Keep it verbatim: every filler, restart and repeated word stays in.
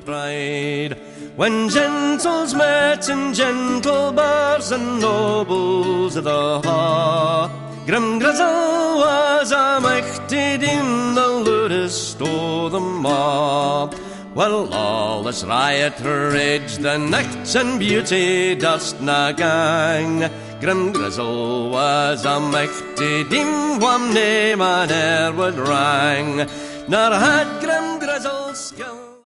pride. When gentles met and gentle bards and nobles of the ha, Grim Grizzle was a mighty dame, the lurest o' them a'. Well, lawless riot raged the nights and beauty durst na gang. Grim Grizzle was a mighty dame, wham nae man e'er would rang. Nor had